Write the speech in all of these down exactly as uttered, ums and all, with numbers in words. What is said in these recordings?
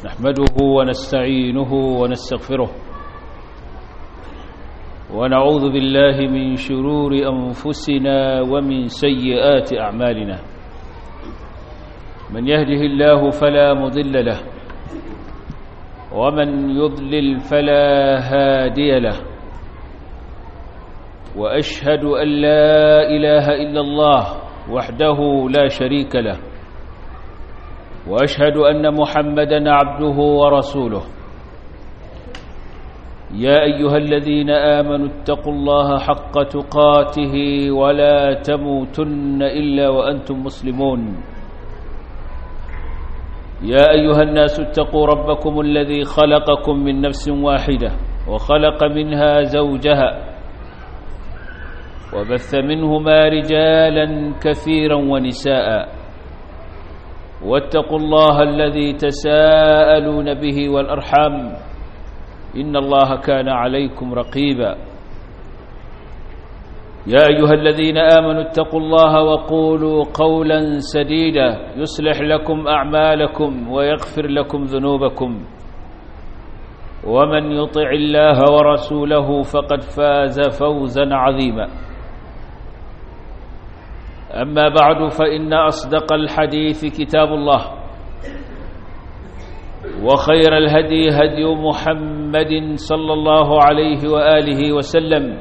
نحمده ونستعينه ونستغفره ونعوذ بالله من شرور أنفسنا ومن سيئات أعمالنا. من يهده الله فلا مضل له ومن يضلل فلا هادي له، وأشهد أن لا إله إلا الله وحده لا شريك له، وأشهد أن محمدًا عبده ورسوله. يا أيها الذين آمنوا اتقوا الله حق تقاته ولا تموتن إلا وأنتم مسلمون. يا أيها الناس اتقوا ربكم الذي خلقكم من نفس واحدة وخلق منها زوجها وبث منهما رجالا كثيرا ونساء، واتقوا الله الذي تساءلون به والأرحام إن الله كان عليكم رقيبا. يا أيها الذين آمنوا اتقوا الله وقولوا قولا سديدا يصلح لكم أعمالكم ويغفر لكم ذنوبكم، ومن يطع الله ورسوله فقد فاز فوزا عظيما. أما بعد، فإن أصدق الحديث كتاب الله، وخير الهدي هدي محمد صلى الله عليه وآله وسلم،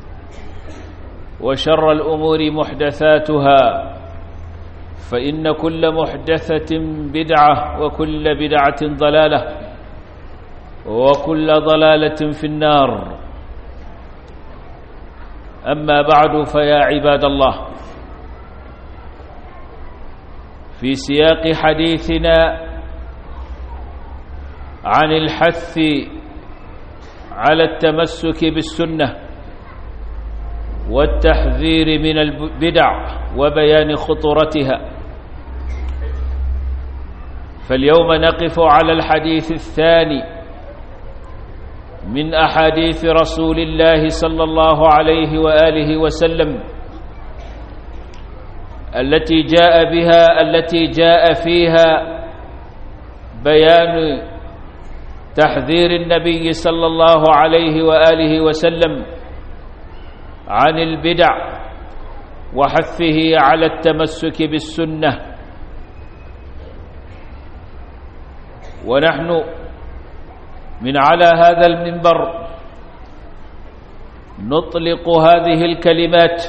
وشر الأمور محدثاتها، فإن كل محدثة بدعة وكل بدعة ضلالة وكل ضلالة في النار. أما بعد، فيا عباد الله، في سياق حديثنا عن الحث على التمسك بالسنة والتحذير من البدع وبيان خطورتها، فاليوم نقف على الحديث الثاني من أحاديث رسول الله صلى الله عليه وآله وسلم التي جاء بها التي جاء فيها بيان تحذير النبي صلى الله عليه وآله وسلم عن البدع وحثه على التمسك بالسنة. ونحن من على هذا المنبر نطلق هذه الكلمات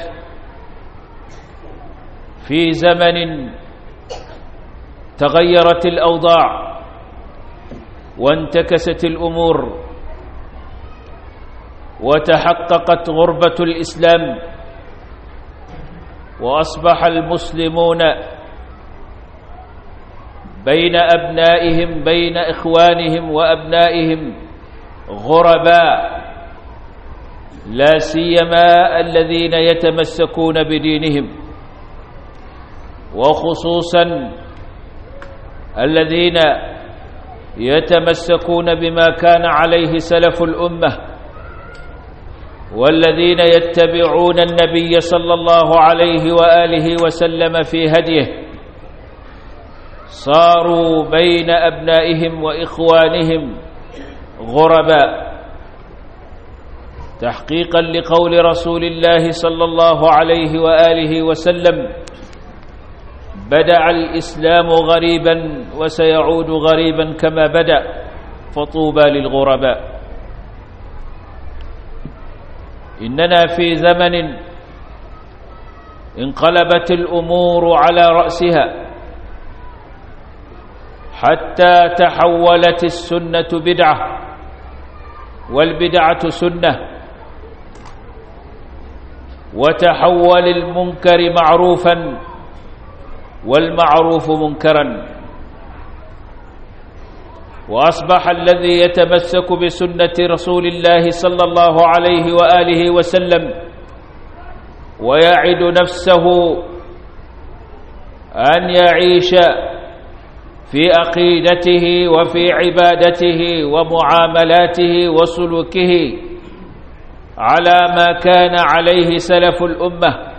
في زمن تغيرت الأوضاع وانتكست الأمور وتحققت غربة الإسلام، وأصبح المسلمون بين أبنائهم بين إخوانهم وأبنائهم غرباء، لا سيما الذين يتمسكون بدينهم، وخصوصا الذين يتمسكون بما كان عليه سلف الأمة، والذين يتبعون النبي صلى الله عليه وآله وسلم في هديه، صاروا بين أبنائهم وإخوانهم غرباء، تحقيقا لقول رسول الله صلى الله عليه وآله وسلم: بدأ الإسلام غريبا وسيعود غريبا كما بدأ، فطوبى للغرباء. إننا في زمن انقلبت الأمور على رأسها، حتى تحولت السنة بدعة والبدعة سنة، وتحول المنكر معروفا والمعروف منكرا، وأصبح الذي يتمسك بسنة رسول الله صلى الله عليه وآله وسلم ويعد نفسه أن يعيش في عقيدته وفي عبادته ومعاملاته وسلوكه على ما كان عليه سلف الأمة،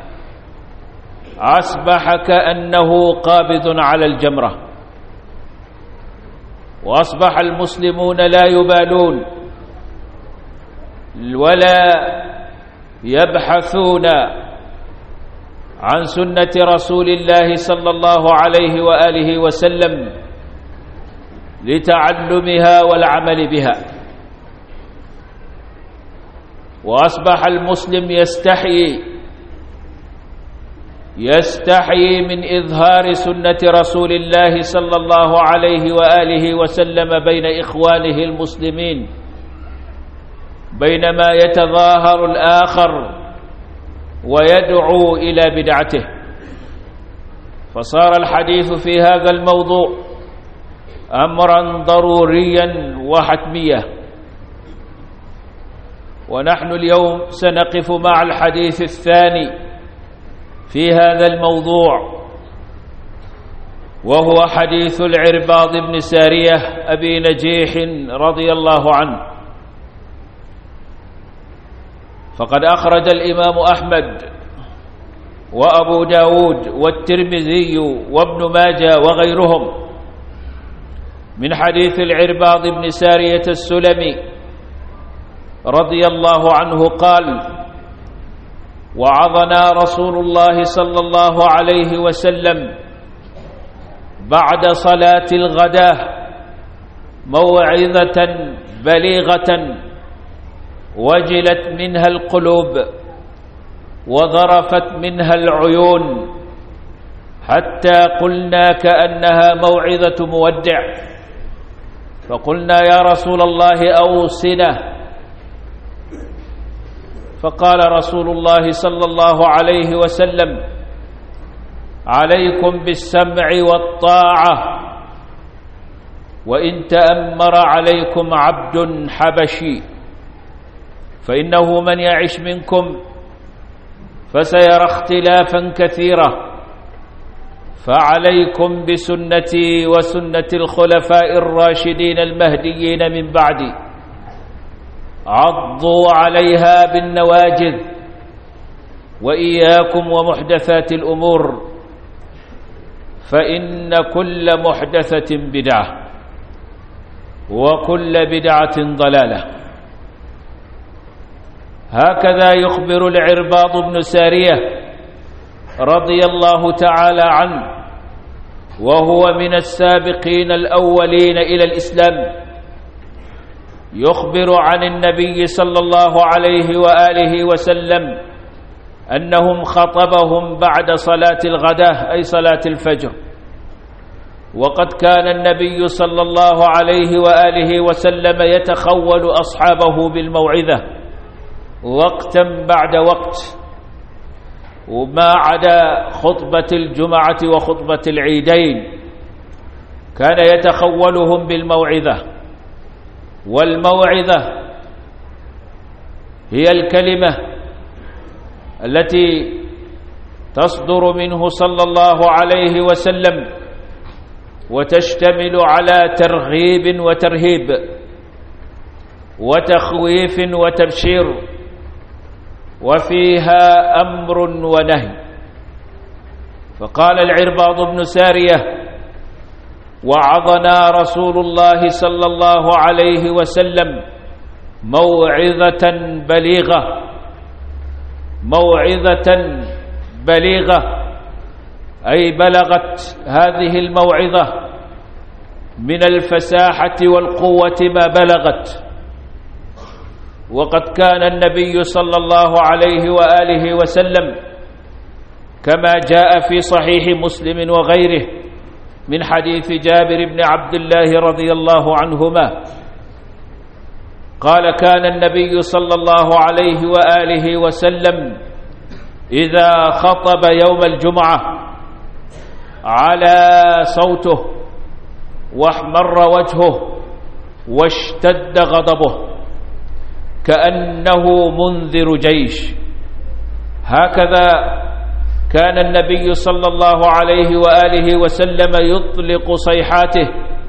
أصبح كأنه قابض على الجمرة، وأصبح المسلمون لا يبالون ولا يبحثون عن سنة رسول الله صلى الله عليه وآله وسلم لتعلمها والعمل بها. وأصبح المسلم يستحيي يستحيي من إظهار سنة رسول الله صلى الله عليه وآله وسلم بين إخوانه المسلمين، بينما يتظاهر الآخر ويدعو إلى بدعته. فصار الحديث في هذا الموضوع أمرا ضروريا وحتميا. ونحن اليوم سنقف مع الحديث الثاني في هذا الموضوع، وهو حديث العرباض بن سارية أبي نجيح رضي الله عنه. فقد أخرج الإمام أحمد وأبو داود والترمذي وابن ماجه وغيرهم من حديث العرباض بن سارية السلمي رضي الله عنه قال: وعظنا رسول الله صلى الله عليه وسلم بعد صلاة الغداة موعظة بليغة وجلت منها القلوب وظرفت منها العيون، حتى قلنا كأنها موعظة مودع، فقلنا يا رسول الله أوصنا. فقال رسول الله صلى الله عليه وسلم: عليكم بالسمع والطاعة، وإن تأمر عليكم عبد حبشي، فإنه من يعش منكم فسيرى اختلافا كثيرا، فعليكم بسنتي وسنة الخلفاء الراشدين المهديين من بعدي، عضوا عليها بالنواجذ، وإياكم ومحدثات الأمور، فإن كل محدثة بدعة وكل بدعة ضلالة. هكذا يخبر العرباض بن سارية رضي الله تعالى عنه، وهو من السابقين الأولين إلى الإسلام، يخبر عن النبي صلى الله عليه وآله وسلم أنهم خطبهم بعد صلاة الغداة أي صلاة الفجر. وقد كان النبي صلى الله عليه وآله وسلم يتخول أصحابه بالموعظة وقتا بعد وقت، وما عدا خطبة الجمعة وخطبة العيدين كان يتخولهم بالموعظة. والموعظة هي الكلمة التي تصدر منه صلى الله عليه وسلم وتشتمل على ترغيب وترهيب وتخويف وتبشير، وفيها أمر ونهي. فقال العرباض بن سارية: وعظنا رسول الله صلى الله عليه وسلم موعظة بليغة، موعظة بليغة أي بلغت هذه الموعظة من الفساحة والقوة ما بلغت. وقد كان النبي صلى الله عليه وآله وسلم كما جاء في صحيح مسلم وغيره من حديث جابر بن عبد الله رضي الله عنهما قال: كان النبي صلى الله عليه وآله وسلم إذا خطب يوم الجمعة على صوته واحمر وجهه واشتد غضبه كأنه منذر جيش. هكذا كان النبي صلى الله عليه وآله وسلم يطلق صيحاته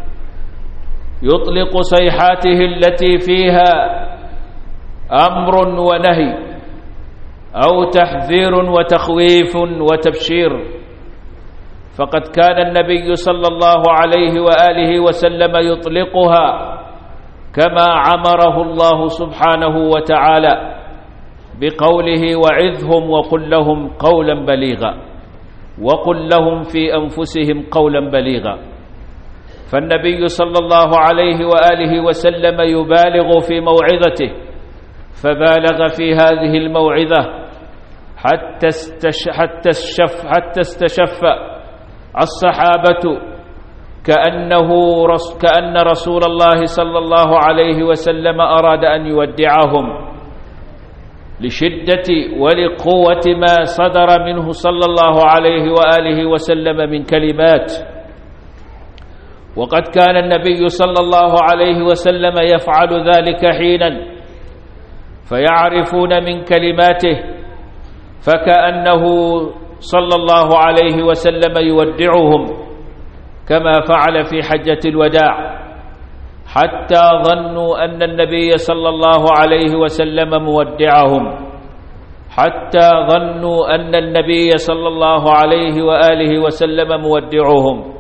يطلق صيحاته التي فيها أمر ونهي أو تحذير وتخويف وتبشير. فقد كان النبي صلى الله عليه وآله وسلم يطلقها كما عمره الله سبحانه وتعالى بقوله: وعظهم وقل لهم قولا بليغا، وقل لهم في أنفسهم قولا بليغا. فالنبي صلى الله عليه وآله وسلم يبالغ في موعظته، فبالغ في هذه الموعظة حتى استش حتى استشف حتى استشف الصحابة كأنه رس كأن رسول الله صلى الله عليه وسلم أراد أن يودعهم لشدة ولقوة ما صدر منه صلى الله عليه وآله وسلم من كلمات. وقد كان النبي صلى الله عليه وسلم يفعل ذلك حينا، فيعرفون من كلماته فكأنه صلى الله عليه وسلم يودعهم كما فعل في حجة الوداع، حتى ظنوا أن النبي صلى الله عليه وسلم مودعهم، حتى ظنوا أن النبي صلى الله عليه وآله وسلم مودعهم،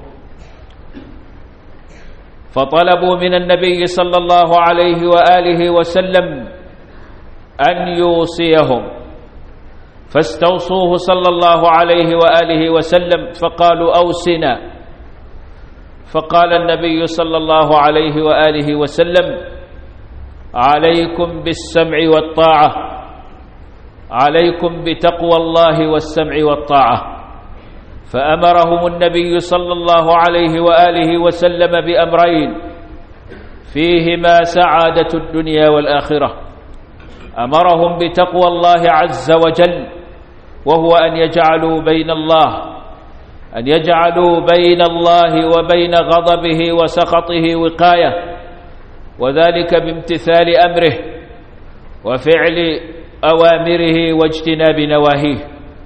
فطلبوا من النبي صلى الله عليه وآله وسلم أن يوصيهم، فاستوصوه صلى الله عليه وآله وسلم فقالوا: أوصنا. فقال النبي صلى الله عليه وآله وسلم: عليكم بالسمع والطاعة، عليكم بتقوى الله والسمع والطاعة. فأمرهم النبي صلى الله عليه وآله وسلم بأمرين فيهما سعادة الدنيا والآخرة. أمرهم بتقوى الله عز وجل، وهو أن يجعلوا بين الله أن يجعلوا بين الله وبين غضبه وسخطه وقاية، وذلك بامتثال أمره وفعل أوامره واجتناب نواهيه.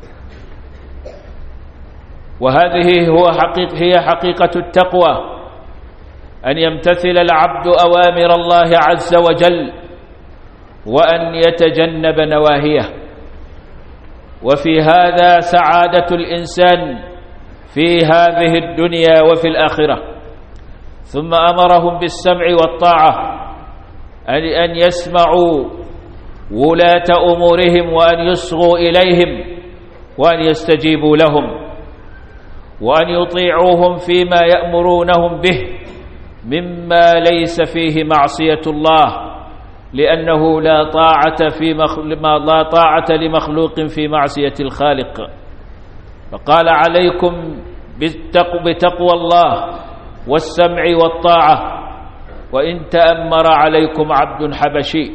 وهذه هو حقيقة هي حقيقة التقوى، أن يمتثل العبد أوامر الله عز وجل وأن يتجنب نواهيه. وفي هذا سعادة الإنسان في هذه الدنيا وفي الآخرة. ثم أمرهم بالسمع والطاعة، أن يسمعوا ولاة أمورهم وأن يصغوا إليهم وأن يستجيبوا لهم، وأن يطيعوهم فيما يأمرونهم به مما ليس فيه معصية الله، لأنه لا طاعة في ما لا طاعة لمخلوق في معصية الخالق. فقال: عليكم بتقوى الله والسمع والطاعة، وإن تأمر عليكم عبد حبشي.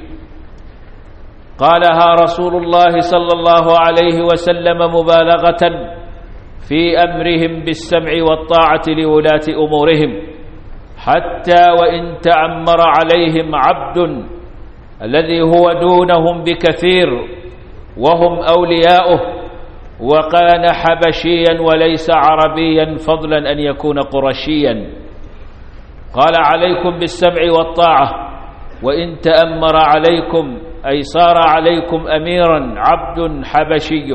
قالها رسول الله صلى الله عليه وسلم مبالغة في أمرهم بالسمع والطاعة لولاة أمورهم، حتى وإن تأمر عليهم عبد الذي هو دونهم بكثير وهم أولياؤه، وكان حبشيا وليس عربيا، فضلا أن يكون قرشيا. قال: عليكم بالسمع والطاعة، وإن تأمر عليكم أي صار عليكم أميرا عبد حبشي.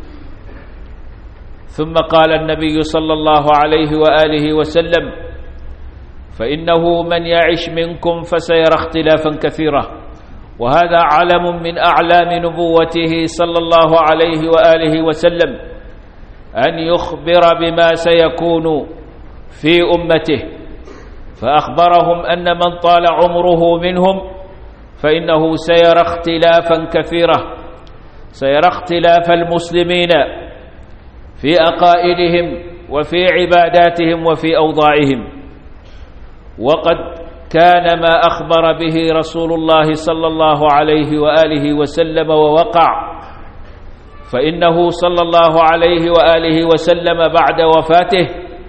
ثم قال النبي صلى الله عليه وآله وسلم: فإنه من يعش منكم فسيرى اختلافا كثيرا. وهذا علم من أعلام نبوته صلى الله عليه وآله وسلم، أن يخبر بما سيكون في أمته، فأخبرهم أن من طال عمره منهم فإنه سيرى اختلافا كثيرا، سيرى اختلاف المسلمين في عقائدهم وفي عباداتهم وفي أوضاعهم. وقد كان ما أخبر به رسول الله صلى الله عليه وآله وسلم ووقع، فإنه صلى الله عليه وآله وسلم بعد وفاته،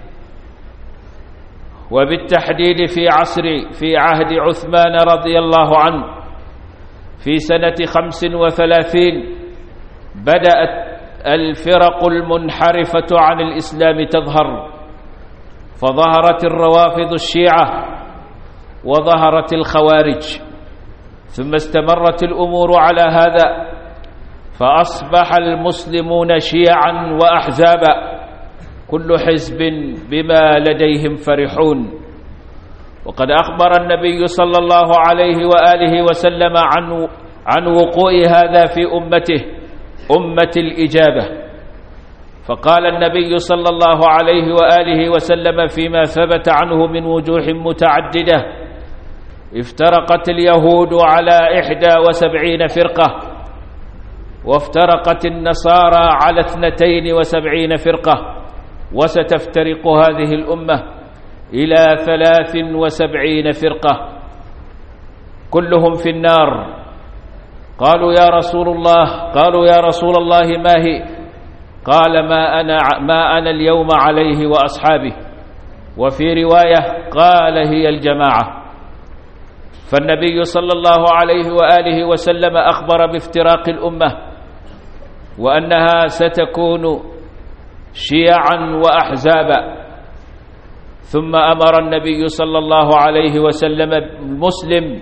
وبالتحديد في عصر في عهد عثمان رضي الله عنه في سنة خمس وثلاثين، بدأت الفرق المنحرفة عن الإسلام تظهر، فظهرت الروافض الشيعة وظهرت الخوارج، ثم استمرت الأمور على هذا، فأصبح المسلمون شيعا وأحزابا، كل حزب بما لديهم فرحون. وقد أخبر النبي صلى الله عليه وآله وسلم عن عن وقوع هذا في أمته، أمة الإجابة. فقال النبي صلى الله عليه وآله وسلم فيما ثبت عنه من وجوه متعددة: افترقت اليهود على إحدى وسبعين فرقة، وافترقت النصارى على اثنتين وسبعين فرقة، وستفترق هذه الأمة إلى ثلاث وسبعين فرقة كلهم في النار. قالوا يا رسول الله قالوا يا رسول الله ما هي؟ قال ما أنا, ما أنا اليوم عليه وأصحابي. وفي رواية قال هي الجماعة. فالنبي صلى الله عليه وآله وسلم أخبر بافتراق الأمة وأنها ستكون شيعا وأحزابا. ثم أمر النبي صلى الله عليه وسلم المسلم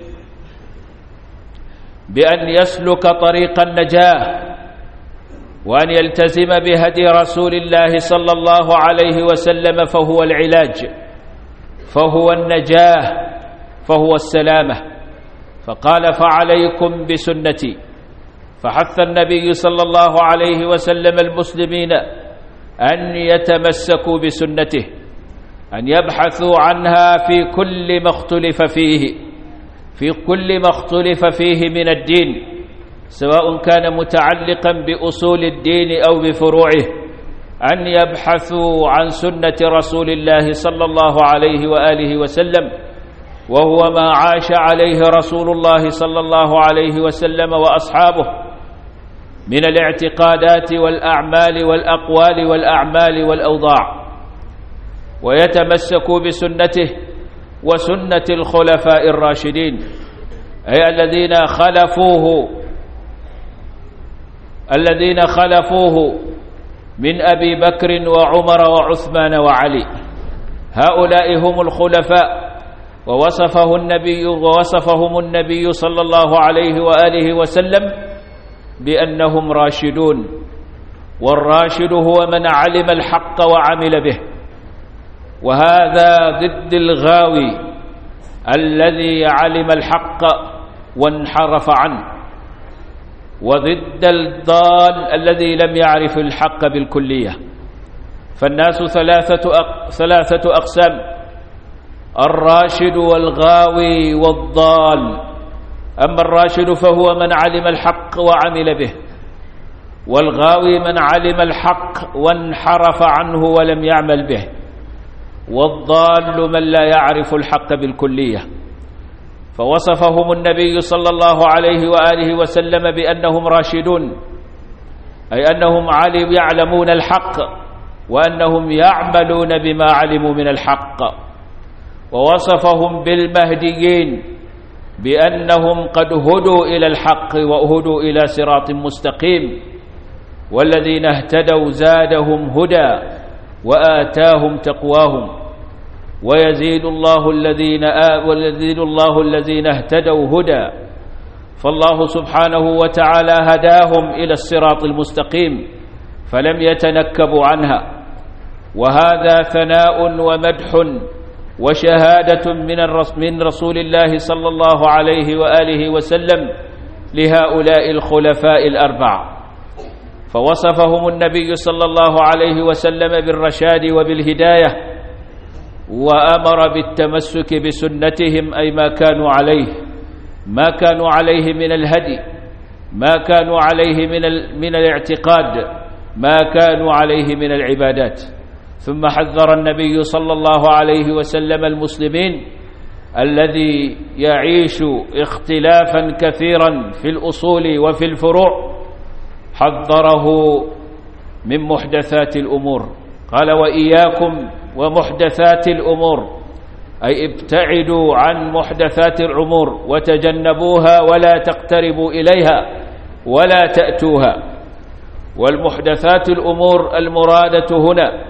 بأن يسلك طريق النجاة، وأن يلتزم بهدي رسول الله صلى الله عليه وسلم، فهو العلاج، فهو النجاة، فهو السلامة. فقال: فعليكم بسنتي. فحث النبي صلى الله عليه وسلم المسلمين أن يتمسكوا بسنته، أن يبحثوا عنها في كل ما اختلف فيه في كل ما اختلف فيه من الدين، سواء كان متعلقا بأصول الدين أو بفروعه، أن يبحثوا عن سنة رسول الله صلى الله عليه وآله وسلم، وهو ما عاش عليه رسول الله صلى الله عليه وسلم وأصحابه من الاعتقادات والأعمال والأقوال والأعمال والأوضاع، ويتمسكوا بسنته وسنة الخلفاء الراشدين، أي الذين خلفوه الذين خلفوه من أبي بكر وعمر وعثمان وعلي. هؤلاء هم الخلفاء، ووصفه النبي ووصفهم النبي صلى الله عليه وآله وسلم بأنهم راشدون. والراشد هو من علم الحق وعمل به، وهذا ضد الغاوي الذي علم الحق وانحرف عنه، وضد الضال الذي لم يعرف الحق بالكلية. فالناس ثلاثة ثلاثة أقسام: الراشد والغاوي والضال. أما الراشد فهو من علم الحق وعمل به، والغاوي من علم الحق وانحرف عنه ولم يعمل به، والضال من لا يعرف الحق بالكلية. فوصفهم النبي صلى الله عليه وآله وسلم بأنهم راشدون، أي أنهم يعلمون الحق وأنهم يعملون بما علموا من الحق. ووصفهم بالمهديين بأنهم قد هدوا إلى الحق وهدوا إلى صراط مستقيم، والذين اهتدوا زادهم هدى وآتاهم تقواهم، ويزيد الله الذين آ ويزيد الله الذين اهتدوا هدى. فالله سبحانه وتعالى هداهم إلى الصراط المستقيم فلم يتنكبوا عنها. وهذا ثناء ومدح وشهادة من رسول الله صلى الله عليه وآله وسلم لهؤلاء الخلفاء الأربعة. فوصفهم النبي صلى الله عليه وسلم بالرشاد وبالهداية، وأمر بالتمسك بسنتهم، أي ما كانوا عليه ما كانوا عليه من الهدي، ما كانوا عليه من من الاعتقاد، ما كانوا عليه من العبادات. ثم حذر النبي صلى الله عليه وسلم المسلمين الذي يعيش اختلافا كثيرا في الأصول وفي الفروع، حذره من محدثات الأمور. قال: وإياكم ومحدثات الأمور، أي ابتعدوا عن محدثات الأمور وتجنبوها ولا تقتربوا إليها ولا تأتوها. والمحدثات الأمور المرادة هنا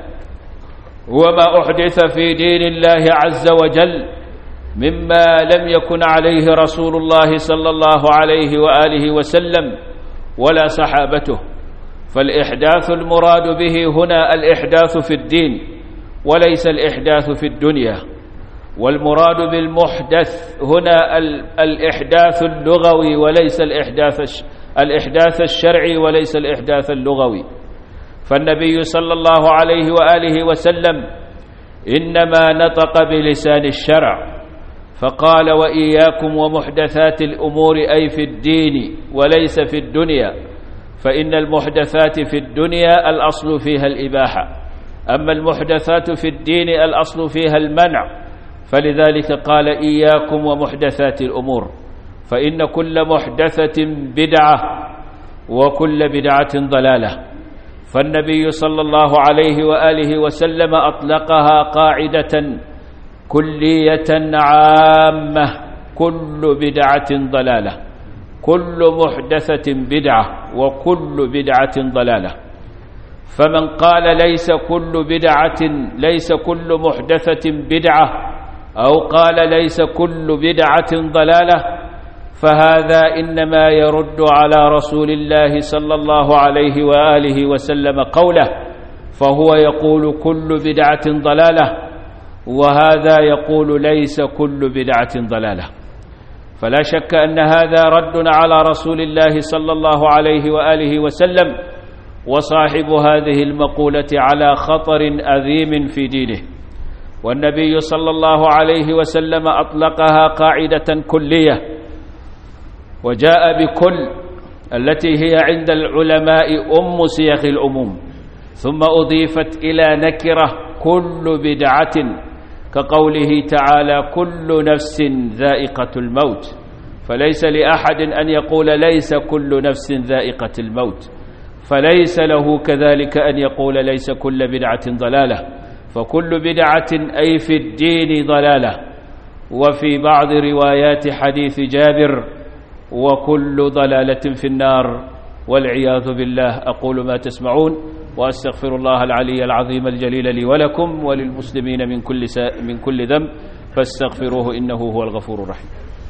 وما أحدث في دين الله عز وجل مما لم يكن عليه رسول الله صلى الله عليه وآله وسلم ولا صحابته. فالإحداث المراد به هنا الإحداث في الدين وليس الإحداث في الدنيا، والمراد بالمحدث هنا الإحداث اللغوي وليس الإحداث الإحداث الشرعي وليس الإحداث اللغوي. فالنبي صلى الله عليه وآله وسلم إنما نطق بلسان الشرع، فقال: وإياكم ومحدثات الأمور، أي في الدين وليس في الدنيا، فإن المحدثات في الدنيا الأصل فيها الإباحة، أما المحدثات في الدين الأصل فيها المنع، فلذلك قال: إياكم ومحدثات الأمور، فإن كل محدثة بدعة وكل بدعة ضلالة. فالنبي صلى الله عليه وآله وسلم أطلقها قاعدة كلية عامة: كل بدعة ضلالة، كل محدثة بدعة وكل بدعة ضلالة. فمن قال ليس كل بدعة ليس كل محدثة بدعة أو قال ليس كل بدعة ضلالة، فهذا إنما يرد على رسول الله صلى الله عليه وآله وسلم قوله، فهو يقول كل بدعة ضلالة، وهذا يقول ليس كل بدعة ضلالة. فلا شك أن هذا رد على رسول الله صلى الله عليه وآله وسلم، وصاحب هذه المقولة على خطر عظيم في دينه. والنبي صلى الله عليه وسلم أطلقها قاعدة كلية، وجاء بكل التي هي عند العلماء أم صيغ العموم، ثم أضيفت إلى نكرة كل بدعة، كقوله تعالى: كل نفس ذائقة الموت، فليس لأحد أن يقول ليس كل نفس ذائقة الموت، فليس له كذلك أن يقول ليس كل بدعة ضلالة، فكل بدعة أي في الدين ضلالة. وفي بعض روايات حديث جابر: وكل ضلالة في النار، والعياذ بالله. أقول ما تسمعون، وأستغفر الله العلي العظيم الجليل لي ولكم وللمسلمين من كل سا من كل ذنب، فاستغفروه إنه هو الغفور الرحيم.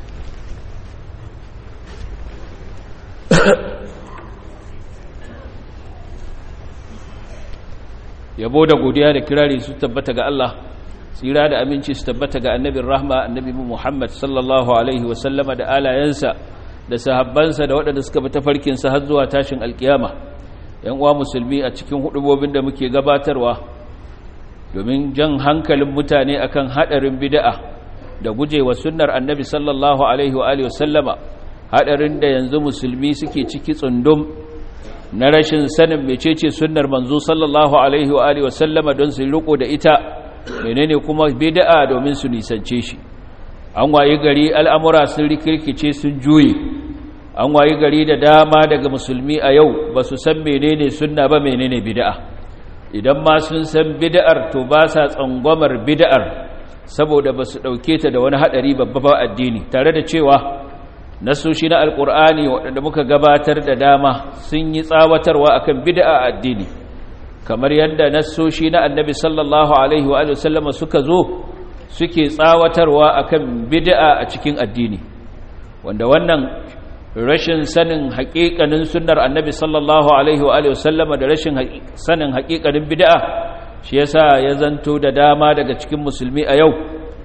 yabo da godiya da kirari su tabbata ga Allah, tsira da aminci su tabbata ga annabin rahma, annabi Muhammad sallallahu alaihi wa sallama, da alayensa da sahabbansa da waɗanda suka bi tafarkin sa har zuwa tashin alkiyama. Yan uwa musulmi, a cikin hudubobin da muke gabatarwa domin jan hankalin mutane akan hadarin bid'a da gujewa sunnar annabi sallallahu alaihi wa alihi wa sallama, hadarin da yanzu musulmi suke ciki tsundum na rashin sanin mecece sunnar manzo sallallahu alaihi wa alihi wasallama don su riko da ita, menene kuma bid'a domin su nisance shi. An wayi gari al'amura sun rikirkice, sun juye. An wayi gari da dama daga musulmi a yau ba su san menene sunna ba, menene bid'a. Idan ma sun san bid'ar, to ba sa tsangwamar bid'ar saboda ba su dauke ta da wani hadari babba ba addini, tare da cewa nasoshi na alkur'ani waɗanda muka gabatar da dama sun yi tsawatarwa akan bid'a a addini, kamar yadda nasoshi na annabi sallallahu alaihi wa sallama suka zo suke tsawatarwa akan bid'a a cikin addini, wanda wannan rashin sanin haƙiƙanin sunnar annabi sallallahu alaihi wa sallama da rashin sanin haƙiƙanin bid'a shi yasa ya zanto da dama daga cikin musulmi a yau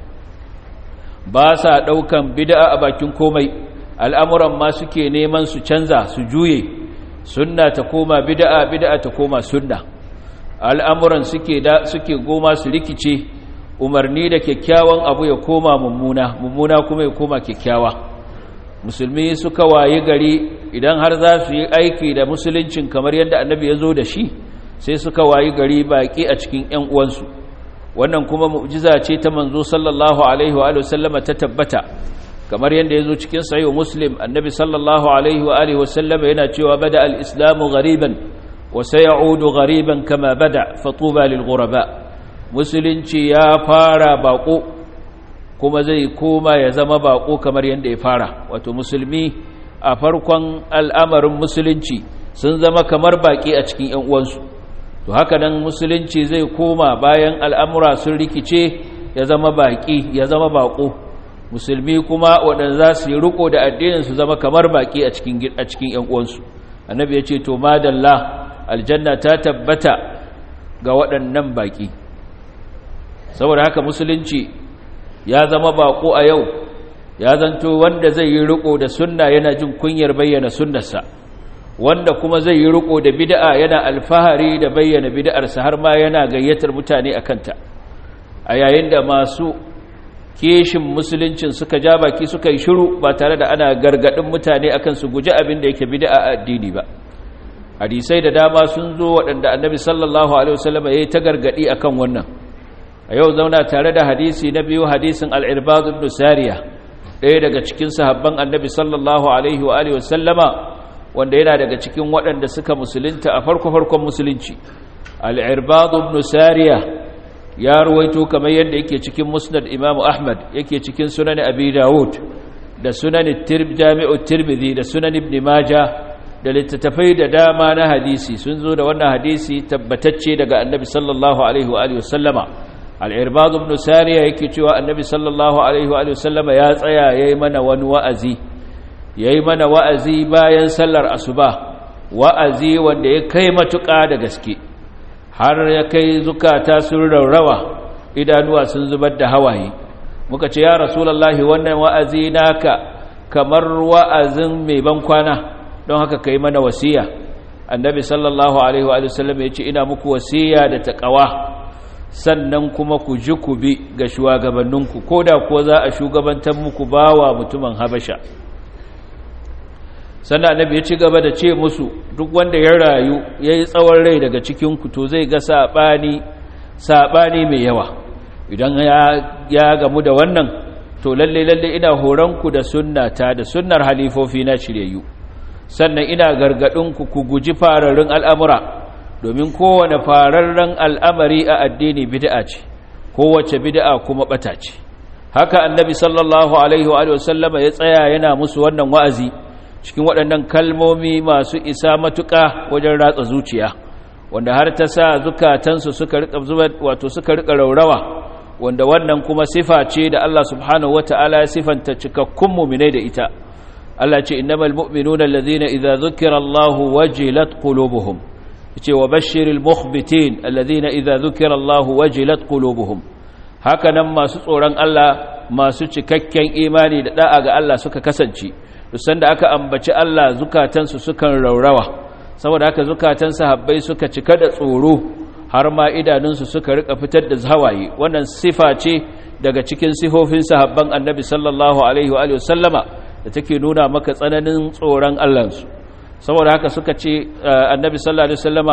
ba sa ɗaukan bid'a a bakin komai. Al'amuran ma suke neman su canza, su juye, sunna ta koma bid'a, bid'a ta koma sunna. Al'amuran suke da suke goma su rikice, umarni da kyakkyawan abu ya koma mummuna, mummuna kuma ya koma kyakkyawa. Musulmi suka waye gari, idan har za su yi aiki da musuluncin kamar yadda annabi ya zo da shi, sai suka waye gari baƙi a cikin ‘yan uwansu. Wannan kuma mu'jiza ce ta manzo sallallahu alaihi wa sallama ta tabbata, kamar yadda ya zo cikin sahih Muslim, annabi sallallahu alaihi wa alihi wasallam yana cewa bada al-islamu ghariban wa sayaudu ghariban kama bada, fatuba lil ghuraba. Musulunci ya fara bako kuma zai koma ya zama bako kamar yadda ya fara. Wato musulmi a farkon al'amarin musulunci sun zama kamar baki a cikin ƴan uwansu, to haka nan musulunci zai koma bayan al'amura sun rikice ya zama baki, ya zama bako. Musulmi kuma waɗanda za su yi riko da addinin su zama kamar baki a cikin a cikin ƴan uwansu. Annabi ya ce to madalla aljanna ta tabbata ga waɗannan baƙi. Saboda haka musulunci ya zama baƙo a yau, ya zanto wanda zai yi riko da sunna yana jin kunyar bayyana sunnarsa, wanda kuma zai yi riko da bid'a yana alfahari da bayyana bid'arsa har ma yana gayyatar mutane a kanta. A yayin da masu kishin musuluncin suka ja baki suka yi shiru ba tare da ana gargadin mutane akan su guji abin da yake bid'a a addini ba. Hadisai da dama sun zo waɗanda Annabi sallallahu alaihi wasallam ya yi ta gargadi akan wannan. A yau zauna tare da hadisi na biyu, hadisin al-Irbad ibn Sariya, ɗaya daga cikin sahabban Annabi sallallahu alaihi wa alihi wasallama, wanda yana daga cikin waɗanda suka musulunta a farko-farkon musulunci. Al-Irbad ibn Sariya ya ruwaito kamar yadda yake cikin Musnad Imam Ahmad, yake cikin Sunan Abi Dawud da Sunan Jami'u Tirmidhi da Sunan Ibn Majah da littattafai da dama na hadisi sun zo da wannan hadisi tabbatacce daga Annabi sallallahu alaihi wa alihi wasallama. Al-Irbad ibn Sariya yake cewa Annabi sallallahu alaihi wa alihi wasallama ya tsaya yayi mana wani wa'azi yayi mana wa'azi bayan sallar asuba, wa'azi wanda ya kai matuƙa da gaske har ya kai zukata sun raurawa, idanuwa sun zubar da hawaye. Muka ce ya Rasulullahi, wannan wa'azi naka kamar wa'azin mai ban kwana, don haka kai mana wasiya. Annabi sallallahu alaihi wa sallam ya ce ina muku wasiya da taqwa, sannan kuma ku ji ku bi ga shugabanninku, koda kuwa za a shugabantar muku bawa mutumin Habasha. Sannan Annabi ya ci gaba da ce musu, duk wanda ya rayu ya yi tsawon rai daga cikinku to zai ga saɓani saɓani mai yawa. Idan ya gamu da wannan, to lalle lalle ina horonku da sunnata da sunnar halifofi na shiryayyu. Sannan ina gargaɗinku ku guji fararrun al'amura, domin kowane fararren al'amari a addini bid'a ce, kowace bid'a kuma ɓata ce. Haka Annabi sallallahu alaihi wa sallama ya tsaya yana musu wannan wa'azi cikin waɗannan kalmomi masu isa matuƙa wajen ratsa zuciya, wanda har ta sa zukatansu suka rika zuba, wato suka rika raurawa, wanda wannan kuma sifa ce da Allah subhanahu wata'ala ya sifanta cikakkun mu'minai da ita. Allah ce innamal mu'minuna alladhina idza dhukira Allahu wajilat qulubuhum, yace wa bashshiril mukhbitin alladhina idza dhukira Allahu wajilat qulubuhum. Haka nan masu tsoron Allah, masu cikakken imani da da'a ga Allah suka kasance, dusan da aka ambaci Allah zukatansu sukan raurawa, saboda haka zukatan sahabbai suka cika da tsoro har ma idanunsu suka rika fitar da hawaye. Wannan sifa ce daga cikin sifofin sahabban Annabi sallallahu alaihi wa sallama da take nuna maka tsananin tsoron Allahnsu. Saboda haka suka ce Annabi sallallahu alaihi wa sallama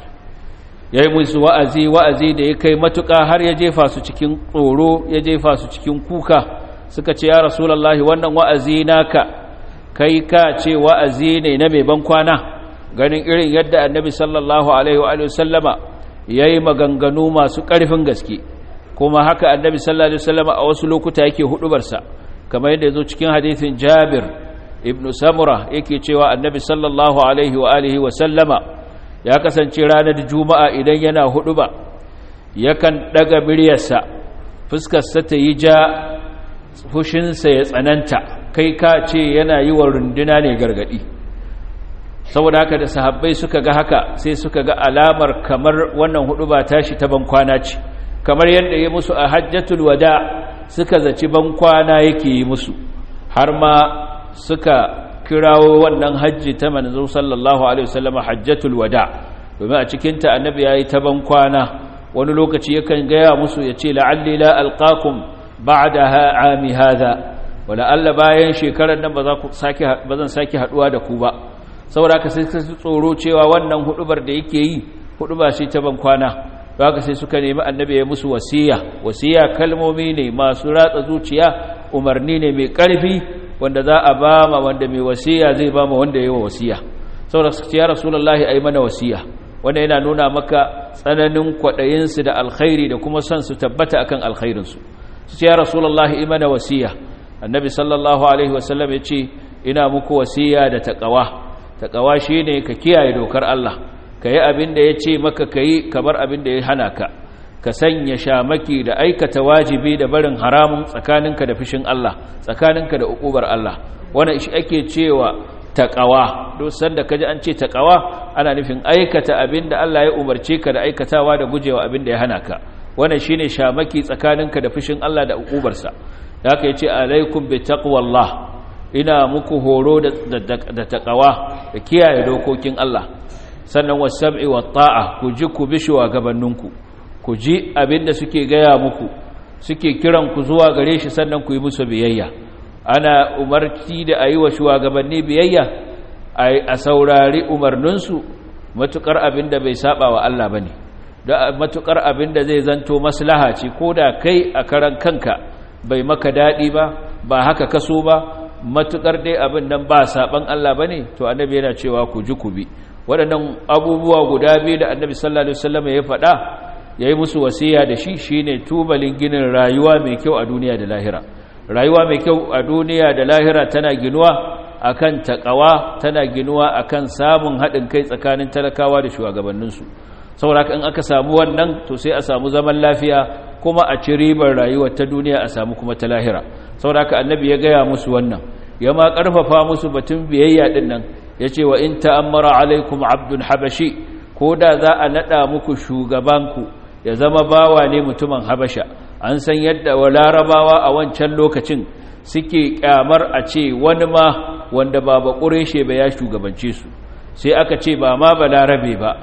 yayi musu wa'azi wa'azi da ya kai matuƙa har ya jefa su cikin tsoro, ya jefa su cikin kuka. Suka ce ya Rasulullahi, wannan wa'azi naka kai ka ce wa'azi ne na mai ban kwana, ganin irin yadda Annabi sallallahu alaihi wa sallama yayi maganganu masu ƙarfin gaske, kuma haka Annabi sallallahu alaihi wa sallama a wasu lokuta yake hudubarsa, kamar yadda yazo cikin hadisin Jabir ibn Samura yake cewa Annabi sallallahu alaihi wa alihi wa sallama ya kasance ranar Juma'a idan yana huduba yakan daga miryarsa, fuskarsa ta yi ja, fushinsa ya tsananta, kai ka ce yana yi wa runduna ne gargadi. Saboda haka da sahabbai suka ga haka, sai suka ga alamar kamar wannan huduba tashi ta bankwana ce, kamar yadda ya musu a hajjatul wada suka zaci bankwana yake yi musu, har ma suka kirawo wannan hajji ta manzo sallallahu alaihi wasallam hajjatul wada, domin a cikin ta Annabi yayi ta bankwana. Wani lokaci yakan gaya musu yace la'alli la alqakum ba'daha ami hadha, wala alla bayan shekarar nan ba za ku saki ba zan saki haduwa da ku ba. Saboda haka sai su tsoro cewa wannan hudubar da yake yi huduba shi ta bankwana, haka sai suka nemi Annabi ya musu wasiya. Wasiya kalmomi ne masu ratsa zuciya, umarni ne mai ƙarfi wanda za a ba ma wanda mai wasiya zai ba ma wanda yayi wasiya. Saboda su ce ya Rasulullahi ai mana wasiya, wanda yana nuna maka tsananin kwaɗayinsu da alkhairi da kuma son su tabbata akan alkhairinsu. Su ce ya Rasulullahi ai mana wasiya. Annabi sallallahu alaihi wasallam ya ce ina muku wasiya da taqwa. Taqwa shine ka kiyaye dokar Allah, ka yi abin da ya ce maka ka yi, ka bar abin da ya hana ka, ka sanya shamaki da aikata wajibi da barin haramun tsakaninka da fushin Allah, tsakaninka da ukubar Allah. Wannan shi ake cewa taqwa. Duk sanda kaji an ce taqwa ana nufin aikata abinda Allah ya umarce ka da aikatawa da gujewa abinda ya hana ka. Wannan shine shamaki tsakaninka da fushin Allah da ukubarsa. Da haka yace alaikum bi taqwallah, ina muku horo da da taqwa da kiyaye dokokin Allah. Sannan was-sam'i wat-ta'a, ku ji ku bi shugabanninku, ku ji abinda suke gaya muku, suke kiran ku zuwa gare shi, sannan ku yi musu biyayya. Ana umarci da ayi wa shugabanni biyayya, a saurari umarninsu matukar abinda bai saba wa Allah bane, da matukar abinda zai zanto maslaha ce, koda kai a karan kanka bai maka dadi ba, ba haka kaso ba, matukar dai abin nan ba saban Allah bane, to annabi yana cewa ku ji ku bi. Waɗannan abubuwa guda biyu da annabi sallallahu alaihi wasallam ya faɗa, yayi musu wasiya da shi, shine tubalin ginin rayuwa mai kyau a duniya da lahira. Rayuwa mai kyau a duniya da lahira tana ginuwa akan taqwa, tana ginuwa akan samun haɗin kai tsakanin talakawa da shugabanninsu. Saboda in aka samu wannan, to sai a samu zaman lafiya, kuma a ci ribar rayuwar ta duniya, a samu kuma ta lahira. Saboda annabi ya gaya musu wannan, ya ma karfafa musu batun biyayya din nan, yace wa in ta'ammara alaikum abdun habashi, ko da za a nada muku shugabanku ya zama bawa ne mutumin habasha. An san yadda wa larabawa a wancan lokacin suke kyamar a ce wani ma wanda ba ba ƙureshe ba ya shugabance su, sai aka ce ba ma ba larabe ba,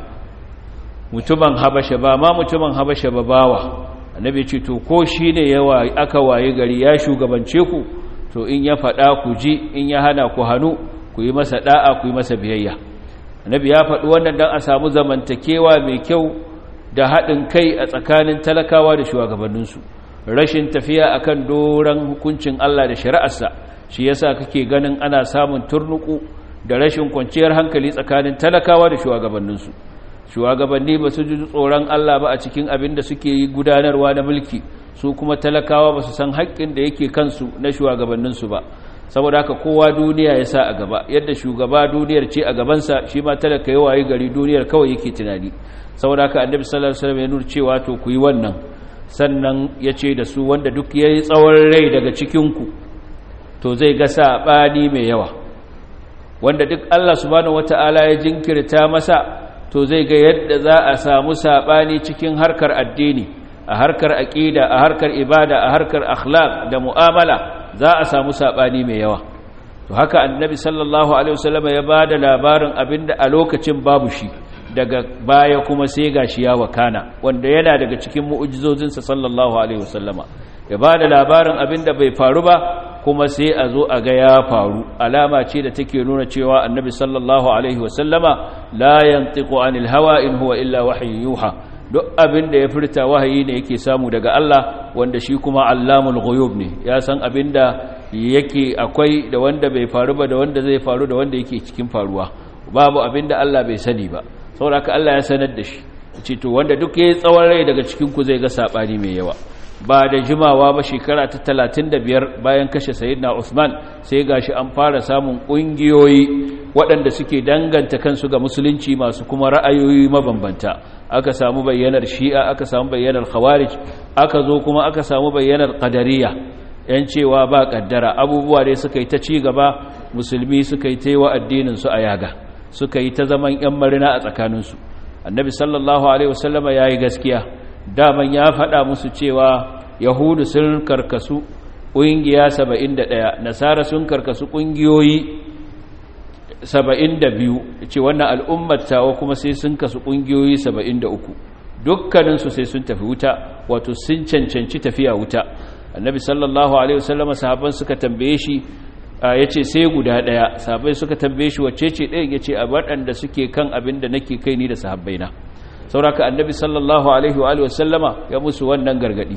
mutumin habasha, ba ma mutumin habasha ba bawa. Annabi ce to ko shi ne yawa aka waye gari ya shugabance ku, to in ya faɗa ku ji, in ya hana ku hannu, ku yi masa da'a, ku yi masa biyayya. Annabi ya faɗi wannan don a samu zamantakewa mai kyau da haɗin kai a tsakanin talakawa da shugabanninsu. Rashin tafiya akan doron hukuncin Allah da shari'arsa shi yasa kake ganin ana samun turnuku da rashin kwanciyar hankali tsakanin talakawa da shugabanninsu. Shugabanni ba su ji tsoron Allah ba a cikin abin da suke yi gudanarwa na mulki, su kuma talakawa ba su san haƙƙin da yake kansu na shugabanninsu ba. Saboda haka kowa duniya ya sa a gaba, yadda shugaba duniyar ce a gabansa, shi ma talaka ya wayi gari duniyar kawai yake tunani. Saboda haka annabi sallallahu alaihi wasallam ya nuna cewa to ku yi wannan. Sannan ya ce da su, wanda duk yayi tsawon rai daga cikinku to zai ga sabani mai yawa, wanda duk Allah subhanahu wataala ya jinkirta masa to zai ga yadda za a samu sabani cikin harkar addini, a harkar aqida, a harkar ibada, a harkar akhlaq da mu'amala, za a samu sabani mai yawa. To haka annabi sallallahu alaihi wasallam ya bada labarin abinda a lokacin babu shi, daga baya kuma sai gashi ya wakana, wanda yana daga cikin mu'jizozinsa sallallahu alaihi wasallama. Ya bada labarin abinda bai faru ba, kuma sai a zo a ga ya faru. Alama ce da take nuna cewa annabi sallallahu alaihi wasallama la yantiqu anil hawa in huwa illa wahyun yuha. Duk abinda ya furta wahayi ne yake samu daga Allah, wanda shi kuma allamul ghuyub ne, ya san abinda yake akwai da wanda bai faru ba, da wanda zai faru, da wanda yake cikin faruwa. Babu abinda Allah bai sani ba, saboda haka Allah ya sanar da shi. Ce to wanda duk yayi tsawon rai daga cikin ku zai ga sabani mai yawa. Ba da jimawa ba, shekara ta talatin da biyar bayan kashe sayyidina Uthman, sai gashi an fara samun kungiyoyi waɗanda suke danganta kansu ga musulunci, masu kuma ra'ayoyi mabambanta. Aka samu bayyanar Shi'a, aka samu bayyanar Khawarij, aka zo kuma aka samu bayyanar Qadariyya, yan cewa ba kaddara. Abubuwa dai suka yi ta ci gaba, musulmi suka yi ta yi wa addinin su a yaga, suka yi ta zaman yan marina a tsakaninsu. Annabi sallallahu alaihi wasallama yayi gaskiya, daman ya faɗa musu cewa yahudu sun karkasu ƙungiya saba'in da ɗaya, nasara sun karkasu ƙungiyoyi saba'in da biyu, ce wannan al'ummar tawa kuma sai sun kasu ƙungiyoyi saba'in da uku, dukkaninsu sai sun tafi wuta, wato sun cancanci tafiya wuta. Annabi sallallahu alaihi wasallama sahabban suka tambaye shi, ya ce sai guda ɗaya. Sahabbai suka tambaye shi wacce ce ɗaya, ya ce a waɗanda suke kan abin da nake kai ni da sahabbaina. Sauraka annabi sallallahu alaihi wa alihi wasallama ya musu wannan gargadi.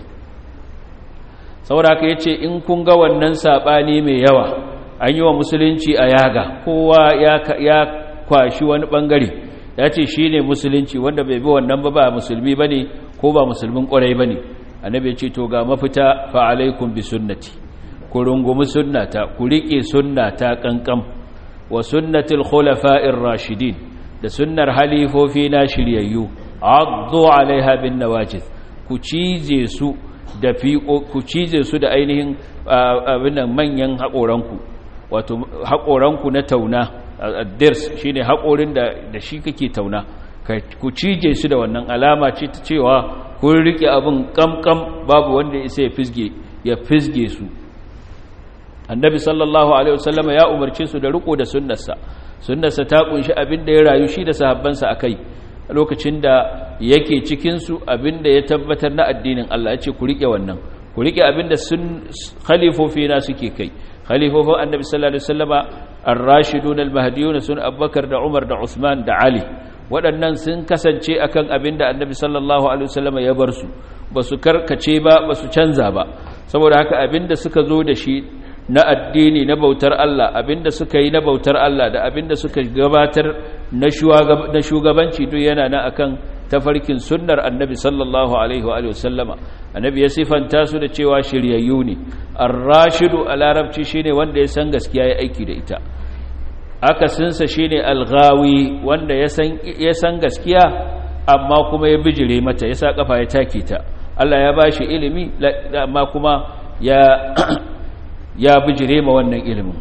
Sauraka ya ce in kun ga wannan saɓani mai yawa, an yi wa musulunci a yaga, kowa ya kwashi wani ɓangare, ya ce shi ne musulunci, wanda bai bi wannan ba ba musulmi ba ne, ko ba musulmin ƙwarai ba ne. Annabi ya ce to ga mafita, fa alaikum bi sunnati, ku rungumi sunnata, ku riƙe sunnata ƙanƙam, wa sunnatul khulafa'ir rashidin, da sunnar halifofi na shiryayyu, addu alaiha bin nawajid, ku cije su da fiƙo, ku cije su da ainihin abin manyan haƙoranku, wato haƙoranku na tauna, ad-dirs shine haƙorin da da shi kake tauna ku cije su da wannan alama ce ta cewa kun rike abin kamkam babu wanda ya sai fisge ya fisge su annabi sallallahu alaihi wasallam ya umarce su da riko da sunnarsa sunnarsa ta kunshi abin da ya rayu shi da sahabbansa akai lokacin da yake cikin su abin da ya tabbatar na addinin Allah ya ce ku rike wannan ku rike abin da sun khalifofi na suke kai khalifofin annabi sallallahu alaihi wasallama ar-rashidun al-mahdiyun sun Abubakar da Umar da Uthman da Ali waɗannan sun kasance akan abin da annabi sallallahu alaihi wasallama ya bar su basu karkace ba basu canza ba saboda haka abin da suka zo da shi na addini na bautar Allah abinda suka yi na bautar Allah da abinda suka gabatar na shugabanci duk yana nan akan tafarkin sunnar annabi sallallahu alaihi wa sallama annabi ya sifanta su da cewa shiryayyu ne ar-rashidu a larabci shine wanda ya san gaskiya ya aiki da ita akasinsa shine al-ghawi wanda ya san ya san gaskiya amma kuma ya bijire mata yasa kafa ya take ta Allah ya bashi ilimi amma kuma ya ya bijire ma wannan ilimin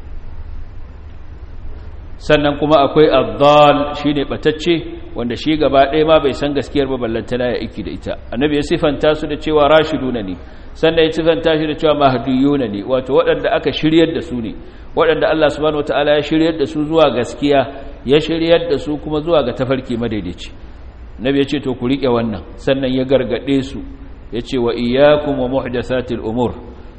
sannan kuma akwai ad-dal shine batacce wanda shi gaba ɗaya ma bai san gaskiyar ba ballantana ya aiki da ita annabi ya sifanta su da cewa rashiduna ne sannan ya sifanta shi da cewa mahdiyuna ne wato waɗanda aka shiryar da su ne waɗanda Allah subhanahu wataala ya shiryar da su zuwa gaskiya ya shiryar da su kuma zuwa ga tafarki madaidaici annabi ya ce to ku rike wannan sannan ya gargade su ya ce wa iyyakum wa muhdathatil umur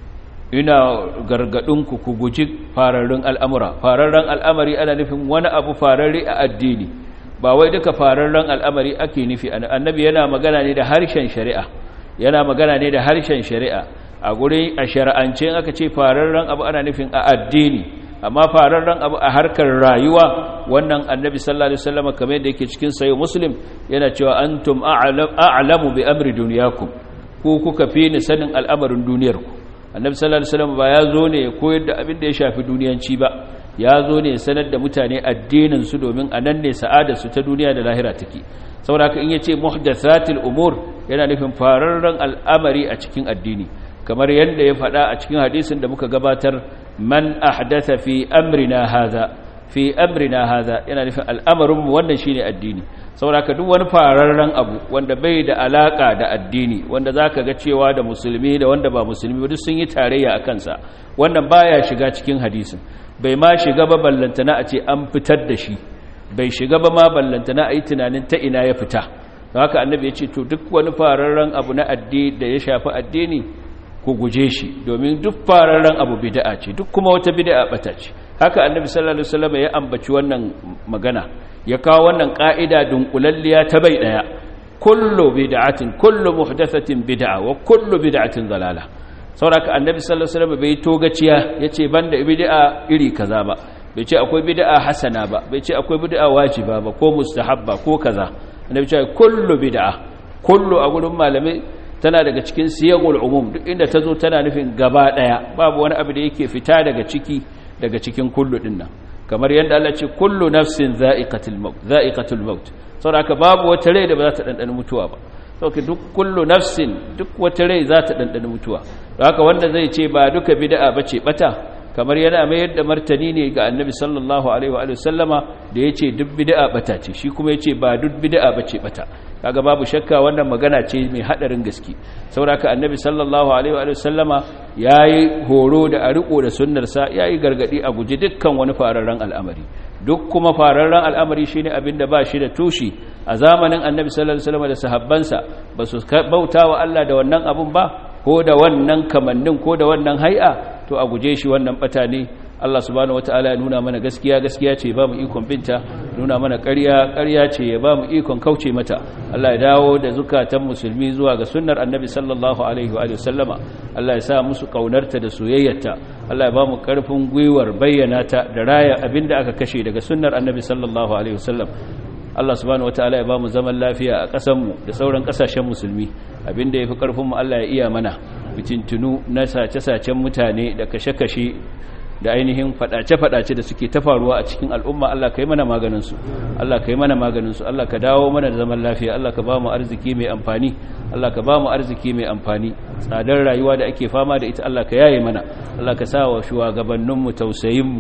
ina gargadinku ku guji fararrun al'amura fararren al'amari ana nufin wani abu fararre a addini ba wai duka fararren al'amari ake nufi annabi yana magana ne da harshen shari'a yana magana ne da harshen shari'a a guri a shari'ance aka ce fararren abu ana nufin a addini amma fararren abu a harkar rayuwa wannan annabi sallallahu alaihi wasallam kamar yadda yake cikin sahih muslim yana cewa antum a'lamu bi amri dunyakum ku kuka fi ni sanin al'amarin duniyarku annabi sallallahu alaihi wasallam ba ya zo ne ya koyar da abin da ya shafi duniyanci ba ya zo ne ya sanar da mutane addinin su domin anan ne sa'adar su ta duniya da lahira take saboda haka in yace muhdathatil umur yana nufin fararren al'amari a cikin addini kamar yadda ya faɗa a cikin hadisin da muka gabatar man ahdatha fi amrina hadha fi amrina hadha yana nufin al'amarin mu wannan shine addini saboda haka duk wani fararren abu wanda bai da alaka da addini wanda zaka ga cewa da musulmi da wanda ba musulmi ba duk sun yi tarayya akan sa wannan baya shiga cikin hadisin bai ma shiga ba ballantana a ce an fitar da shi bai shiga ba ma ballantana a yi tunanin ta ina ya fita haka annabi ya ce to duk wani fararren abu na addini da ya shafi addini ku guje shi domin duk fararren abu bid'a ce duk kuma wata bid'a bata ce haka annabi sallallahu alaihi wasallam ya ambaci wannan magana ya kawo wannan ka'ida dunkulalliya ta bai daya kullu bid'atin kullu muhdathatin bid'a wa kullu bid'atin dalala saboda annabi sallallahu alaihi wasallam bai togaciya yace banda bid'a iri kaza ba bai ce akwai bid'a hasana ba bai ce akwai bid'a wajiba ba ko mustahabba ko kaza annabi ce kullu bid'a kullu a gurin malamai tana daga cikin siyagul umum duk inda tazo tana nufin gaba daya babu wani abu da yake fita daga ciki daga cikin kullu din nan kamar yadda Allah ce kullu nafsin za'iqatul maut za'iqatul maut saboda babu wata rai da ba za ta dandana mutuwa ba saboda duk kullu nafsin duk wata rai za ta dandana mutuwa haka wanda zai ce ba duka bid'a bace bata kamar yana mai yadda martani ne ga annabi sallallahu alaihi wa sallama da yace duk bid'a bata ce shi kuma yace ba duk bid'a bace bata kaga babu shakka wannan magana ce mai hadarin gaske saboda haka annabi sallallahu alaihi wa sallama yayi horo da a riko da sunnar sa yayi gargadi a guji dukkan wani fararren al'amari duk kuma fararren al'amari shine abinda ba shi da tushi a zamanin annabi sallallahu alaihi wa sallama da sahabbansa ba su bautawa Allah da wannan abun ba ko da wannan kamannin ko da wannan hay'a to a guje shi wannan bata ne Allah subhanahu wataala ya nuna mana gaskiya gaskiya ce ba mu ikon binta nuna mana ƙarya ƙarya ce ya ba mu ikon kauce mata Allah ya dawo da zukatan musulmi zuwa ga sunnar annabi sallallahu alaihi wa sallama Allah ya sa musu kaunarta da soyayyarta Allah ya ba mu karfin gwiwar bayyana ta da raya abinda aka kashe daga sunnar annabi sallallahu alaihi wa sallam Allah subhanahu wataala ya ba mu zaman lafiya a ƙasar mu da sauran ƙasashen musulmi abinda yafi karfin mu Allah ya iya mana bitintunu na sace-sacen mutane da kashe-kashe da ainihin fadace-fadace da suke ta faruwa a cikin al'umma Allah ka yi mana maganinsu Allah ka yi mana maganinsu Allah ka dawo mana da zaman lafiya Allah ka ba mu arziki mai amfani Allah ka ba mu arziki mai amfani tsadar rayuwa da ake fama da ita Allah ka yaye mana Allah ka sa wa shugabanninmu tausayinmu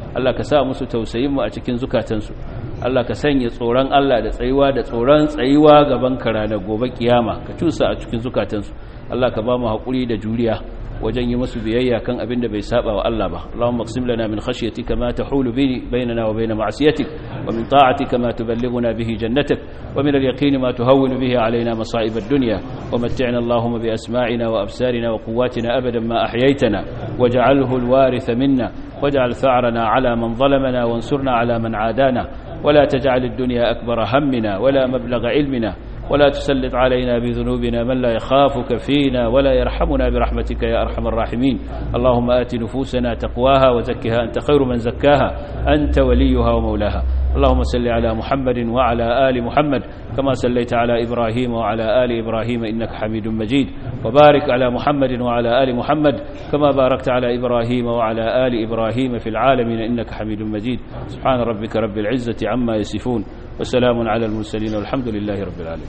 Allah ka sa musu tausayin mu a cikin zukatansu Allah ka sanya tsoron Allah da tsayuwa da tsoron tsayuwa gaban ka ranar gobe kiyama ka cusa a cikin zukatansu Allah ka ba mu hakuri da juriya wajen yi musu biyayya kan abin da bai saba wa Allah ba Allahumma qsim lana min khashyatika ma tahulu bihi bainana wa bain ma'siyatik wa min ta'atika ma tuballighuna bihi jannatak wa min al-yaqini ma tuhawwinu bihi alaina masa'ib ad-dunya wa mat'ina Allahumma bi asma'ina wa absarina wa quwwatina abadan ma ahyaytana waj'alhu al-waritha minna waj'al tha'rana 'ala man zalamana wansurna 'ala man 'adana ولا تجعل الدنيا أكبر همنا ولا مبلغ علمنا ولا تسلط علينا بذنوبنا من لا يخافك فينا ولا يرحمنا برحمتك يا أرحم الراحمين اللهم آت نفوسنا تقواها وزكها أنت خير من زكاها أنت وليها ومولاها اللهم صل على محمد وعلى آل محمد كما صليت على إبراهيم وعلى آل إبراهيم إنك حميد مجيد وبارك على محمد وعلى آل محمد كما باركت على إبراهيم وعلى آل إبراهيم في العالمين إنك حميد مجيد سبحان ربك رب العزة عما يصفون وسلام على المرسلين والحمد لله رب العالمين